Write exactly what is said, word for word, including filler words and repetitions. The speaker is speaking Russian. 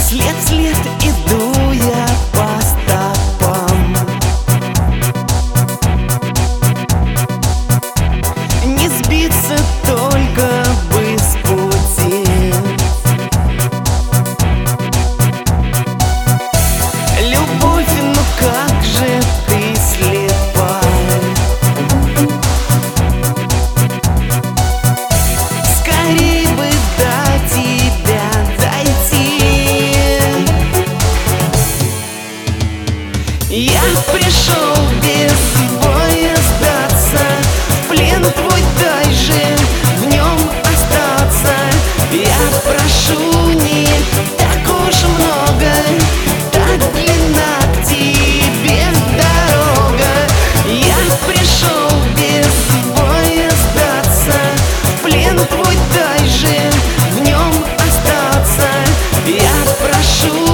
Вслед вслед иду я по стопам. Не сбиться только бы с пути. Любовь, ну как же ты слепа. Скорей бы до тебя дойти. Я пришел без боя сдаться, в плен твой дай же в нем остаться. Я прошу не так уж много, так длинна к тебе дорога. Я пришел без боя сдаться, в плен твой дай же в нем остаться. Я прошу